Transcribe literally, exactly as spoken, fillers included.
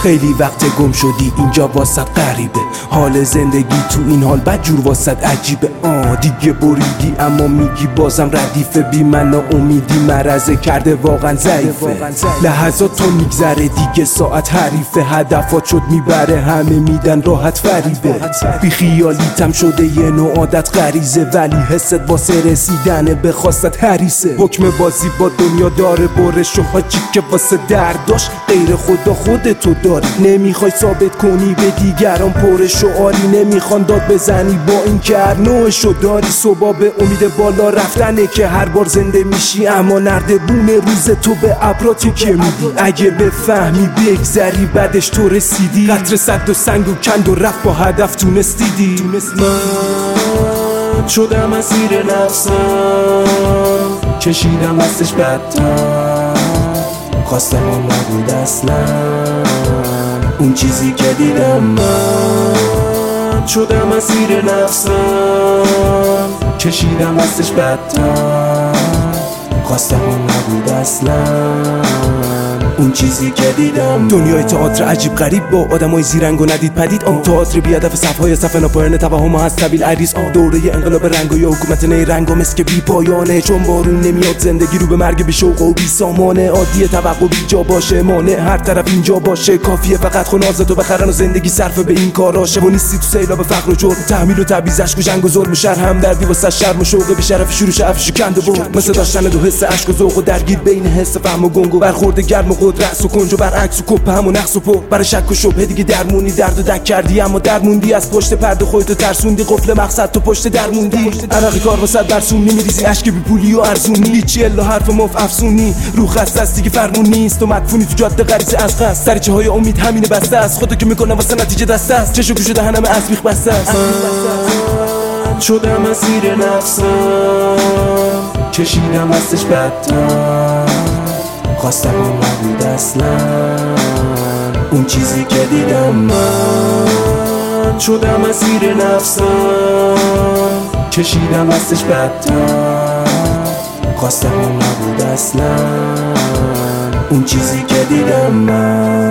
خیلی وقت گم شدی اینجا واسط غریبه، حال زندگی تو این حال بدجور واسط عجیبه. آه دیگه بریدی اما میگی بازم ردیفه، بی من امیدی مرزه کرده واقعا ضعیفه. لحظات تو میگذره دیگه ساعت حریفه، هدفات شد میبره همه میدن راحت فریبه. بی خیالیتم شده یه نوع عادت غریزه، ولی حست واسه رسیدن به خواستت حریصه. حکم بازی با دنیا داره برش و حاجی که واسه درداش غیر خدا خودتو داری. نمیخوای ثابت کنی به دیگران پر شعاری، نمیخوان داد بزنی با این که هر نوعشو داری. صبح به امید بالا رفتنه که هر بار زنده میشی، اما نردبون روز تو به ابرا تکیه میدی. اگه بفهمی بگذری بعدش تو رسیدی، قطر صد و سنگ و کند و رفت با هدف تونستیدی. من شدم اسیر نفسم، کشیدم دستش بدتر، خواستم اون نبود اصلا اون چیزی که دیدم. من شدم اسیر نفسم، کشیدم دستش بدتر، خواستم اون نبود اصلا اون چیزی که دیدم. دنیای تئاتر عجیب غریب با آدمای زیرنگ و ندید پدید. آن تئاتر بی هدف، صفهای صف ناپایان توهم هست طویل عریض. آن دوره انقلاب رنگ و یا حکومت نیرنگ و مسک بی پایانه، چون بارون نمیاد زندگی رو به مرگ بی شوق و بی سامانه. عادیه توقع بی جا باشه، مانع هر طرف اینجا باشه، کافیه فقط خنازتو بخرن و زندگی صرف به این کاراشه. و نیستی تو سیلاب فقر و جرم، تحمیل و تبعیض، اشک و جنگ و ظلم و شر، همدردی واسه شرم و شوق بی شرف، شورش افش کند و برد، مثل داشتن دو حس اشک و ذوق و درگیر بین حس فهم و گنگ و برخورد گرم و قدرت و کنج و برعکس و کپ هم و نقص و پر. برای شک و شبهه دیگه درمونی، درد و دک کردی اما درموندی، از پشت پرده خودتو ترسوندی، قفل مقصد تو پشت درموندی. عراقی کار واسه برسونی، میریزی اشک بی پولی و ارزونی، هیچی الا حرف مف افسونی. رو خسته است دیگه فرمون نیست و مدفونی تو جاده غریزه از قصد، سریچه های امید همینه بسته است، خودت که میکنه واسه نتیجه دسته است، چشو گوشو دهنم از بیخ بسته است. من شدم اسیر نفسم، کشیدم دستش بدتر، خواستم اون نبود اصلا اون چیزی که دیدم. من شدم اسیر نفسم، کشیدم دستش بدتر، خواستم اون نبود اصلا اون چیزی که دیدم. من